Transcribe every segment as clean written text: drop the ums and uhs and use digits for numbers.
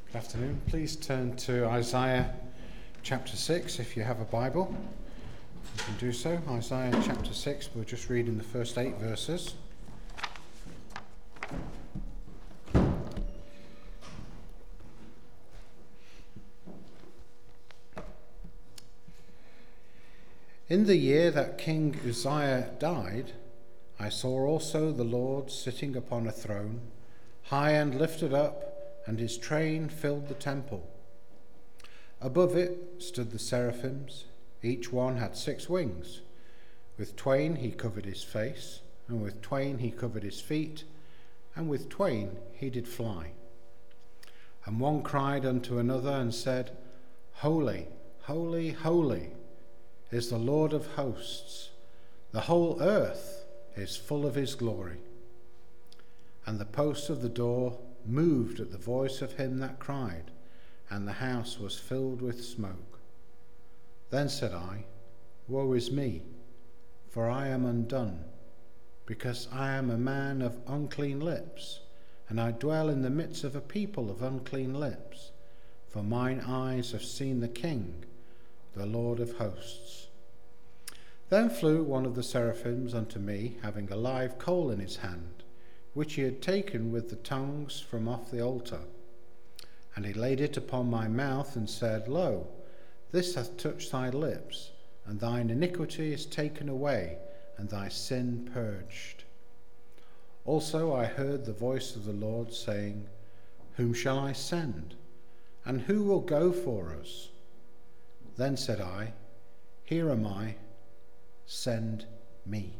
Good afternoon. Please turn to Isaiah chapter 6 if you have a Bible. You can do so. Isaiah chapter 6, we'll just read in the first 8 verses. In the year that King Uzziah died, I saw also the Lord sitting upon a throne, high and lifted up, and his train filled the temple. Above it stood the seraphims. Each one had 6 wings. With twain he covered his face, and with twain he covered his feet, and with twain he did fly. And one cried unto another and said, Holy, holy, holy is the Lord of hosts. The whole earth is full of his glory. And the posts of the door moved at the voice of him that cried, and the house was filled with smoke. Then said I, Woe is me, for I am undone, because I am a man of unclean lips, and I dwell in the midst of a people of unclean lips, for mine eyes have seen the King, the Lord of hosts. Then flew one of the seraphims unto me, having a live coal in his hand, which he had taken with the tongues from off the altar. And he laid it upon my mouth and said, Lo, this hath touched thy lips, and thine iniquity is taken away, and thy sin purged. Also I heard the voice of the Lord saying, Whom shall I send? And who will go for us? Then said I, Here am I, send me.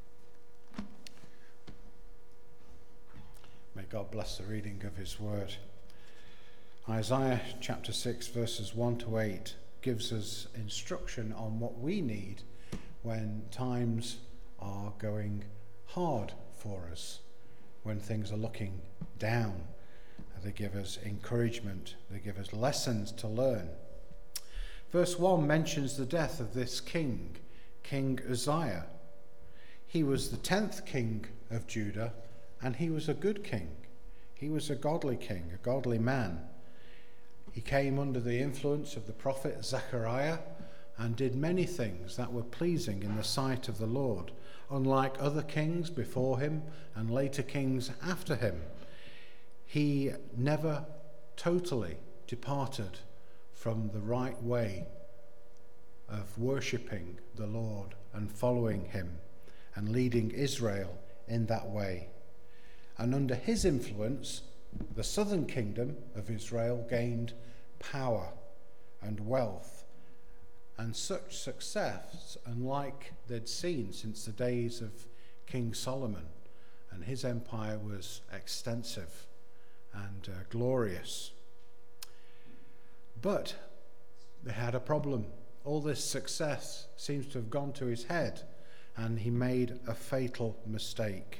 May God bless the reading of his word. Isaiah chapter 6 verses 1 to 8 gives us instruction on what we need when times are going hard for us, when things are looking down. They give us encouragement, they give us lessons to learn. Verse 1 mentions the death of this king, King Uzziah. He was the 10th king of Judah, and he was a good king. He was a godly king, a godly man. He came under the influence of the prophet Zechariah and did many things that were pleasing in the sight of the Lord. Unlike other kings before him and later kings after him, he never totally departed from the right way of worshipping the Lord and following him and leading Israel in that way. And under his influence, the southern kingdom of Israel gained power and wealth and such success unlike they'd seen since the days of King Solomon. And his empire was extensive and glorious. But they had a problem. All this success seems to have gone to his head, and he made a fatal mistake.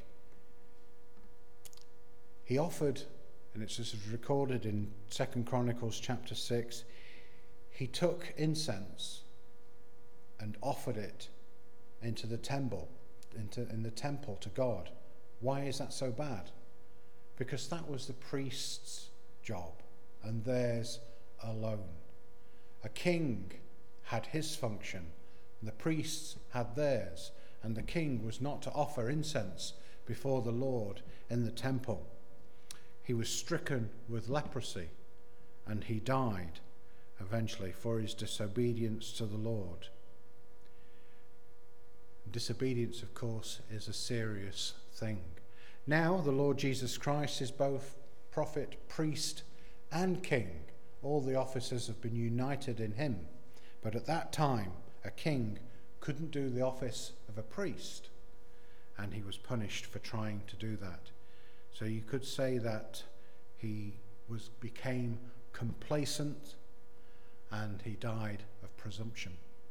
He offered, and it's just recorded in 2 Chronicles chapter 6, he took incense and offered it into the temple, in the temple to God. Why is that so bad? Because that was the priest's job, and theirs alone. A king had his function, the priests had theirs, and the king was not to offer incense before the Lord in the temple. He was stricken with leprosy, and he died eventually for his disobedience to the Lord. Disobedience, of course, is a serious thing. Now the Lord Jesus Christ is both prophet, priest, and king. All the offices have been united in him. But at that time, a king couldn't do the office of a priest, and he was punished for trying to do that. So you could say that he became complacent and he died of presumption.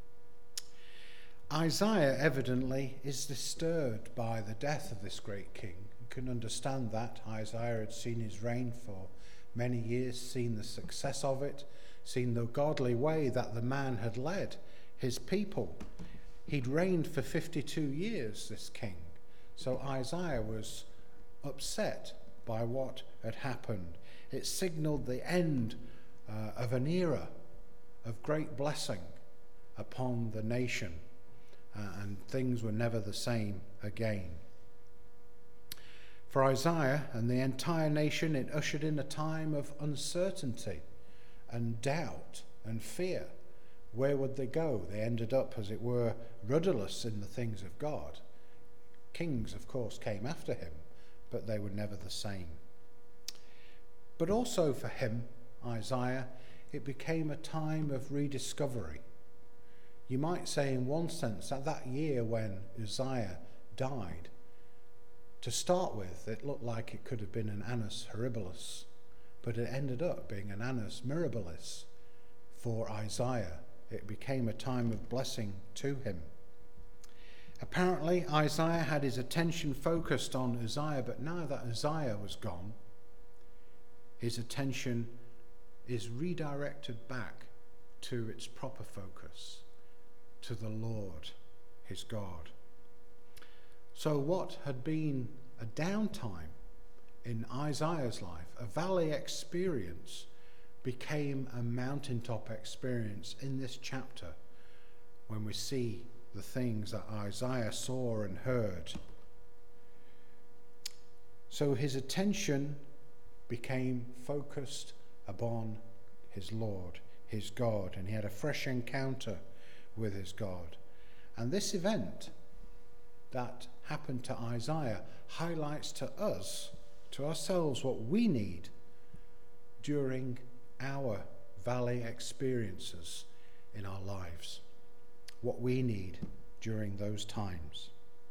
Isaiah evidently is disturbed by the death of this great king. You can understand that. Isaiah had seen his reign for many years, seen the success of it, seen the godly way that the man had led his people. He'd reigned for 52 years, this king. So Isaiah was upset by what had happened. It signaled the end of an era of great blessing upon the nation, and things were never the same again. For Isaiah and the entire nation, it ushered in a time of uncertainty and doubt and fear. Where would they go? They ended up, as it were, rudderless in the things of God. Kings, of course, came after him, but they were never the same. But also for him, Isaiah, it became a time of rediscovery. You might say in one sense that year when Uzziah died, to start with, it looked like it could have been an annus horribilis, but it ended up being an annus mirabilis for Isaiah. It became a time of blessing to him. Apparently, Isaiah had his attention focused on Uzziah, but now that Uzziah was gone, his attention is redirected back to its proper focus, to the Lord, his God. So what had been a downtime in Isaiah's life, a valley experience, became a mountaintop experience in this chapter when we see the things that Isaiah saw and heard. So his attention became focused upon his Lord, his God, and he had a fresh encounter with his God. And this event that happened to Isaiah highlights to us, to ourselves, what we need during our valley experiences in our lives, what we need during those times.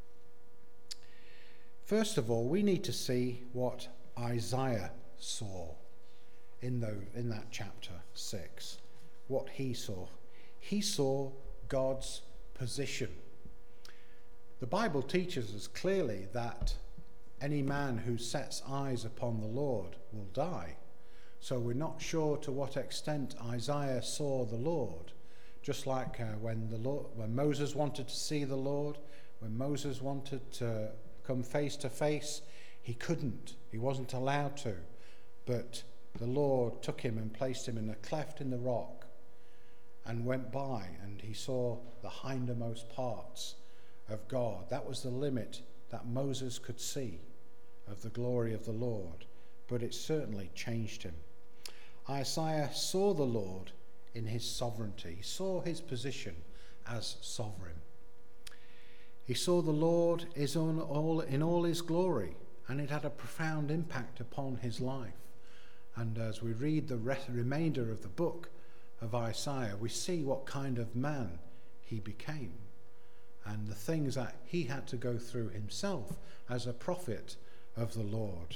First of all, we need to see what Isaiah saw in that chapter 6, what he saw. He saw God's position. The Bible teaches us clearly that any man who sets eyes upon the Lord will die. So we're not sure to what extent Isaiah saw the Lord. Just like when Moses wanted to see the Lord, when Moses wanted to come face to face, he couldn't. He wasn't allowed to. But the Lord took him and placed him in a cleft in the rock and went by, and he saw the hindermost parts of God. That was the limit that Moses could see of the glory of the Lord, but it certainly changed him. Isaiah saw the Lord in his sovereignty. He saw his position as sovereign. He saw the Lord in all his glory, and it had a profound impact upon his life. And as we read the remainder of the book of Isaiah, we see what kind of man he became and the things that he had to go through himself as a prophet of the Lord.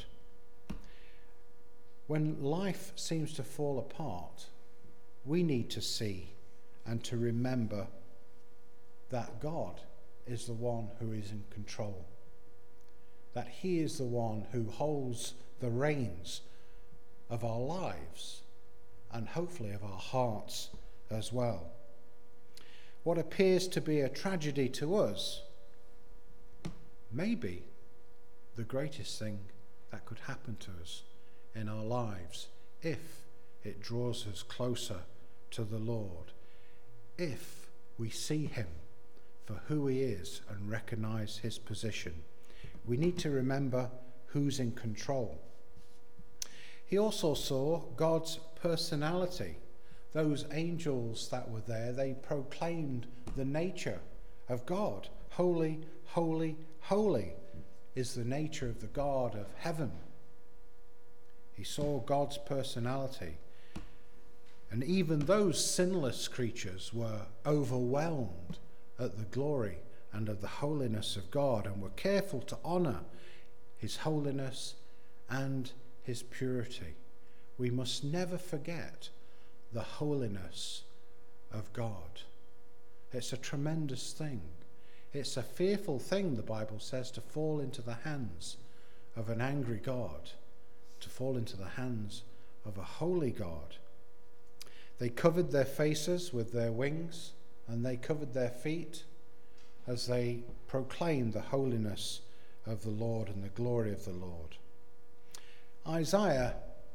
When life seems to fall apart, we need to see and to remember that God is the one who is in control, that he is the one who holds the reins of our lives and hopefully of our hearts as well. What appears to be a tragedy to us may be the greatest thing that could happen to us in our lives if it draws us closer to the Lord, if we see him for who he is and recognize his position. We need to remember who's in control. He also saw God's personality. Those angels that were there, they proclaimed the nature of God. Holy, holy, holy is the nature of the God of heaven. He saw God's personality. And even those sinless creatures were overwhelmed at the glory and of the holiness of God, and were careful to honor his holiness and his purity. We must never forget the holiness of God. It's a tremendous thing. It's a fearful thing, the Bible says, to fall into the hands of an angry God, to fall into the hands of a holy God. They covered their faces with their wings, and they covered their feet as they proclaimed the holiness of the Lord and the glory of the Lord. Isaiah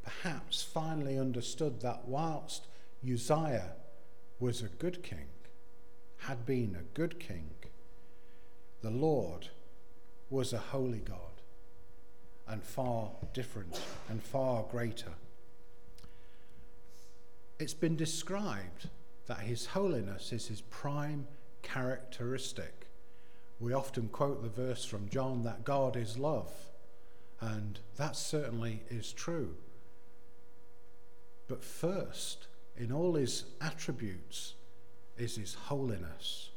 perhaps finally understood that whilst Uzziah was a good king, had been a good king, the Lord was a holy God and far different and far greater. It's been described that his holiness is his prime characteristic. We often quote the verse from John that God is love, and that certainly is true. But first, in all his attributes, is his holiness.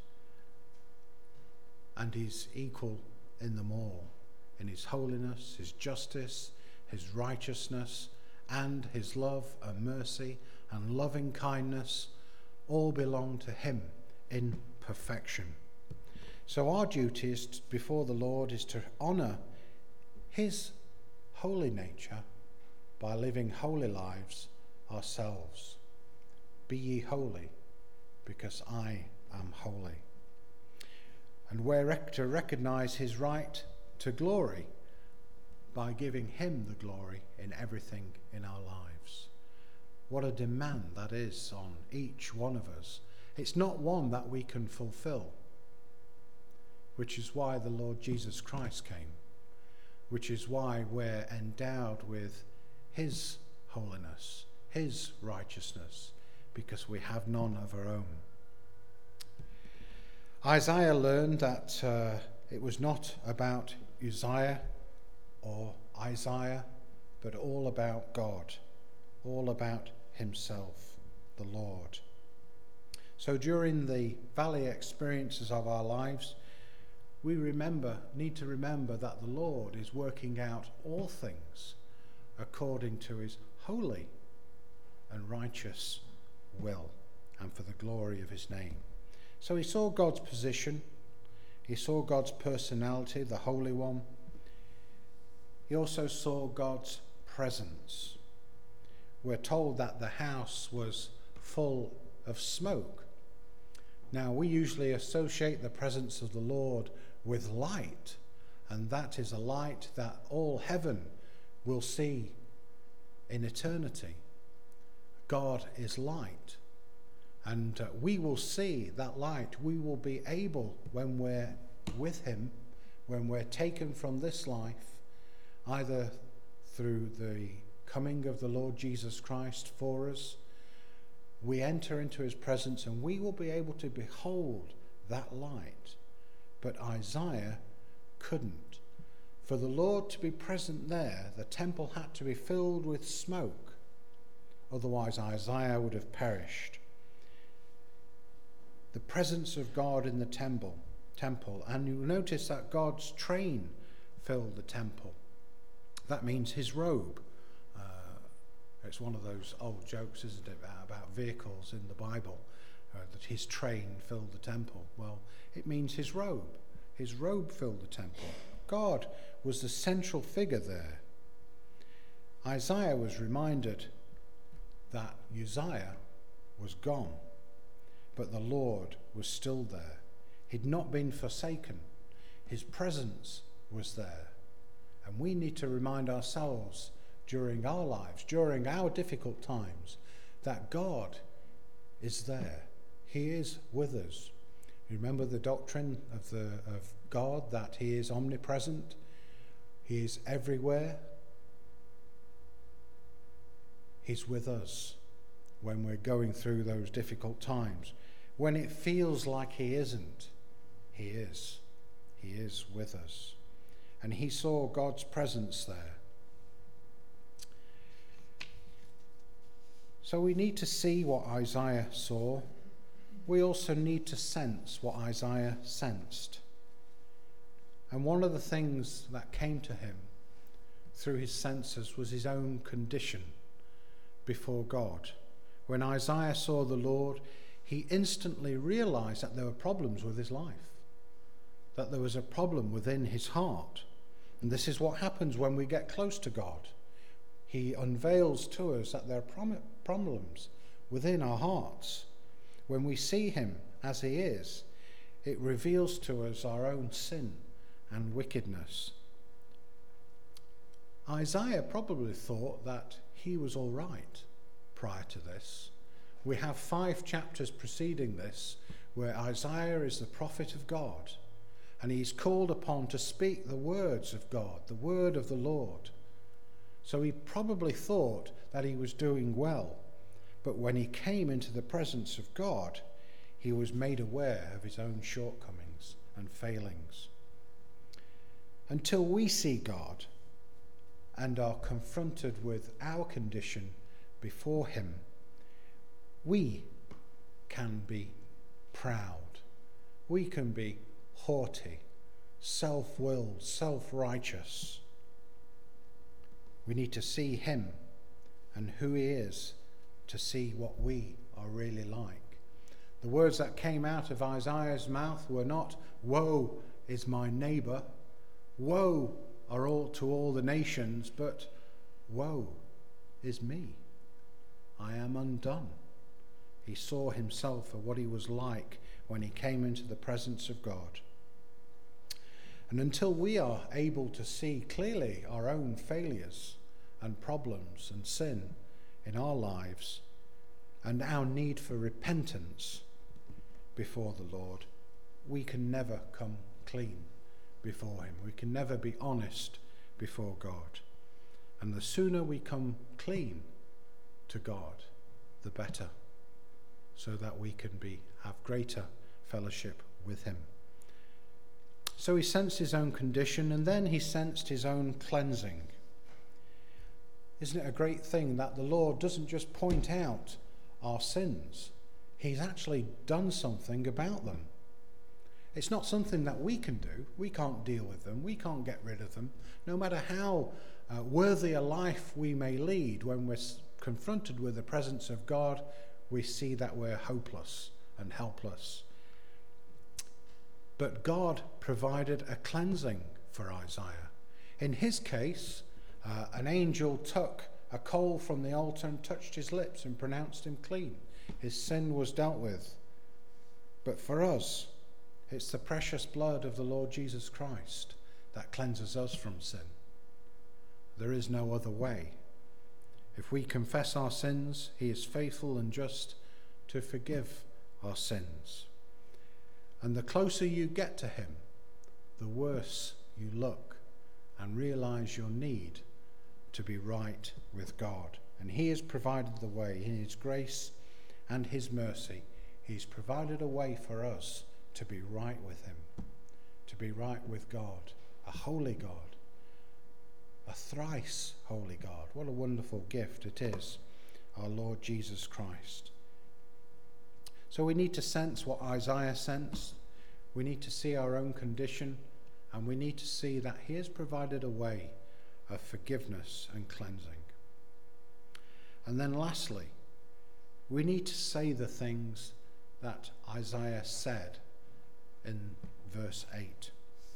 And he's equal in them all, in his holiness, his justice, his righteousness, and his love and mercy and loving kindness all belong to him in perfection. So our duty before the Lord is to honour his holy nature by living holy lives ourselves. Be ye holy, because I am holy. And we're to recognise his right to glory by giving him the glory in everything in our lives. What a demand that is on each one of us. It's not one that we can fulfill, which is why the Lord Jesus Christ came, which is why we're endowed with his holiness, his righteousness, because we have none of our own. Isaiah learned that it was not about Uzziah or Isaiah, but all about God, all about himself, the Lord. So during the valley experiences of our lives, we need to remember that the Lord is working out all things according to his holy and righteous will and for the glory of his name. So he saw God's position, he saw God's personality, the Holy One. He also saw God's presence. We're told that the house was full of smoke. Now, we usually associate the presence of the Lord with light, and that is a light that all heaven will see in eternity. God is light, and we will see that light. We will be able, when we're with him, when we're taken from this life, either through the coming of the Lord Jesus Christ for us, we enter into his presence and we will be able to behold that light. But Isaiah couldn't. For the Lord to be present there, the temple had to be filled with smoke. Otherwise, Isaiah would have perished. The presence of God in the temple, and you notice that God's train filled the temple. That means his robe. It's one of those old jokes, isn't it, about vehicles in the Bible, that his train filled the temple. Well, it means his robe. His robe filled the temple. God was the central figure there. Isaiah was reminded that Uzziah was gone, but the Lord was still there. He'd not been forsaken. His presence was there. And we need to remind ourselves during our lives, during our difficult times, that God is there. He is with us. Remember the doctrine of God, that he is omnipresent, he is everywhere. He's with us when we're going through those difficult times. When it feels like he isn't, he is. He is with us. And he saw God's presence there. So we need to see what Isaiah saw. We also need to sense what Isaiah sensed. And one of the things that came to him through his senses was his own condition before God. When Isaiah saw the Lord, he instantly realized that there were problems with his life, that there was a problem within his heart. And this is what happens when we get close to God. He unveils to us that there are problems within our hearts. When we see him as he is, it reveals to us our own sin and wickedness. Isaiah probably thought that he was all right prior to this. We have 5 chapters preceding this where Isaiah is the prophet of God, and he's called upon to speak the words of God, the word of the Lord. So he probably thought that he was doing well, but when he came into the presence of God, he was made aware of his own shortcomings and failings. Until we see God and are confronted with our condition before him, we can be proud. We can be haughty, self-willed, self-righteous. We need to see him and who he is to see what we are really like. The words that came out of Isaiah's mouth were not, "Woe is my neighbour," "Woe are all the nations," but "Woe is me. I am undone." He saw himself for what he was like when he came into the presence of God. And until we are able to see clearly our own failures and problems and sin in our lives and our need for repentance before the Lord, we can never come clean before him. We can never be honest before God. And the sooner we come clean to God, the better, so that we can have greater fellowship with him. So he sensed his own condition, and then he sensed his own cleansing. Isn't it a great thing that the Lord doesn't just point out our sins? He's actually done something about them. It's not something that we can do. We can't deal with them. We can't get rid of them. No matter how worthy a life we may lead, when we're confronted with the presence of God, we see that we're hopeless and helpless. But God provided a cleansing for Isaiah. In his case, an angel took a coal from the altar and touched his lips and pronounced him clean. His sin was dealt with. But for us, it's the precious blood of the Lord Jesus Christ that cleanses us from sin. There is no other way. If we confess our sins, he is faithful and just to forgive our sins. And the closer you get to him, the worse you look and realize your need to be right with God. And he has provided the way in his grace and his mercy. He's provided a way for us to be right with him, to be right with God, a holy God, a thrice holy God. What a wonderful gift it is, our Lord Jesus Christ. So we need to sense what Isaiah sensed. We need to see our own condition, and we need to see that he has provided a way of forgiveness and cleansing. And then lastly, we need to say the things that Isaiah said in verse 8.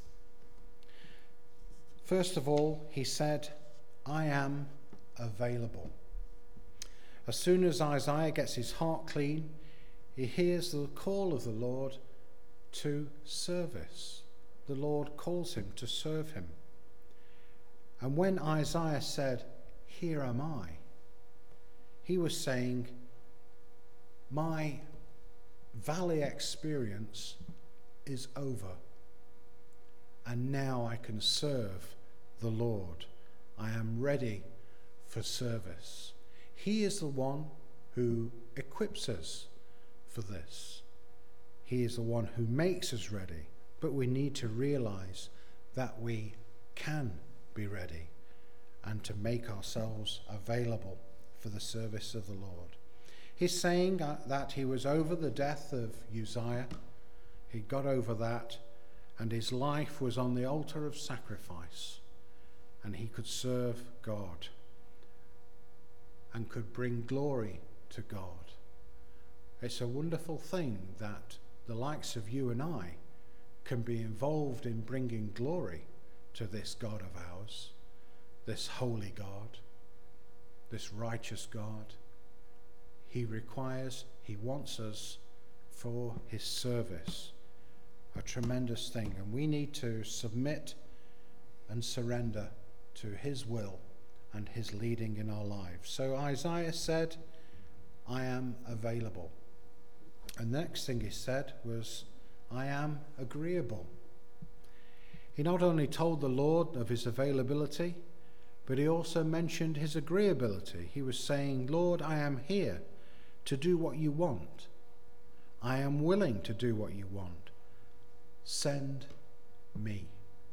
First of all, he said, "I am available." As soon as Isaiah gets his heart clean, he hears the call of the Lord to service. The Lord calls him to serve him. And when Isaiah said, "Here am I," he was saying, my valley experience is over, and now I can serve the Lord. I am ready for service. He is the one who equips us for this. He is the one who makes us ready, but we need to realize that we can be ready and to make ourselves available for the service of the Lord. He's saying that he was over the death of Uzziah. He got over that, and his life was on the altar of sacrifice, and he could serve God and could bring glory to God. It's a wonderful thing that the likes of you and I can be involved in bringing glory to this God of ours, this holy God, this righteous God. He wants us for his service. A tremendous thing. And we need to submit and surrender to his will and his leading in our lives. So Isaiah said, I am available. And the next thing he said was, I am agreeable. He not only told the Lord of his availability, but he also mentioned his agreeability. He was saying, Lord, I am here to do what you want. I am willing to do what you want. Send me.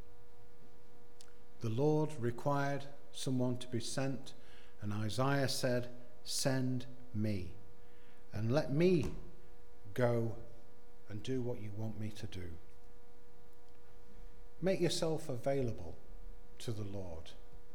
The Lord required someone to be sent, and Isaiah said, send me, and let me go and do what you want me to do. Make yourself available to the Lord,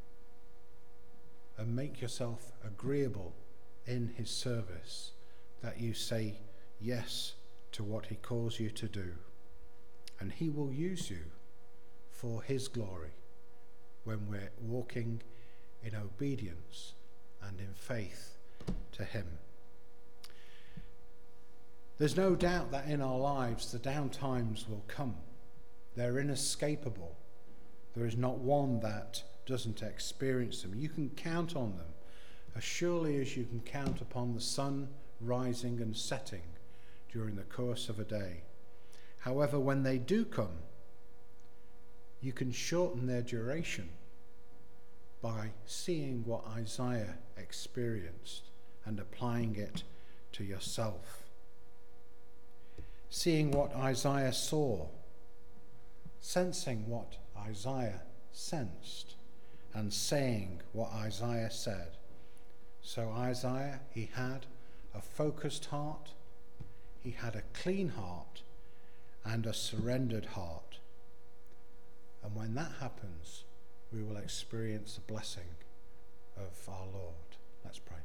and make yourself agreeable in his service, that you say yes to what he calls you to do, and he will use you for his glory when we're walking in obedience and in faith to him. There's no doubt that in our lives the down times will come. They're inescapable. There is not one that doesn't experience them. You can count on them as surely as you can count upon the sun rising and setting during the course of a day. However, when they do come, you can shorten their duration by seeing what Isaiah experienced and applying it to yourself. Seeing what Isaiah saw, sensing what Isaiah sensed, and saying what Isaiah said. So Isaiah, he had a focused heart, he had a clean heart, and a surrendered heart. And when that happens, we will experience the blessing of our Lord. Let's pray.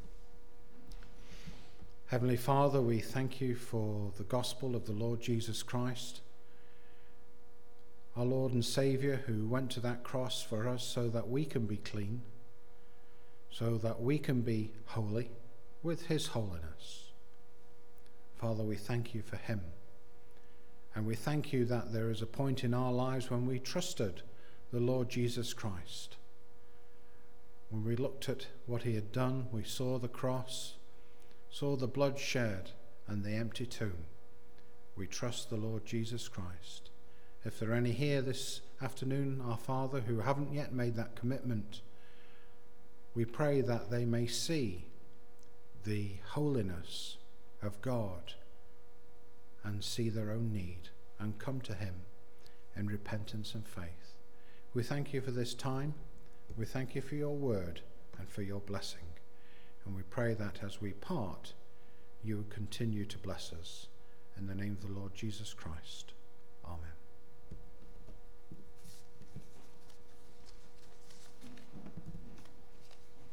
Heavenly Father, we thank you for the gospel of the Lord Jesus Christ, our Lord and Saviour, who went to that cross for us so that we can be clean, so that we can be holy with his holiness. Father, we thank you for him. And we thank you that there is a point in our lives when we trusted the Lord Jesus Christ. When we looked at what he had done, we saw the cross, saw the blood shed and the empty tomb. We trust the Lord Jesus Christ. If there are any here this afternoon, our Father, who haven't yet made that commitment, we pray that they may see the holiness of God and see their own need and come to him in repentance and faith. We thank you for this time. We thank you for your word and for your blessing. And we pray that as we part, you will continue to bless us. In the name of the Lord Jesus Christ.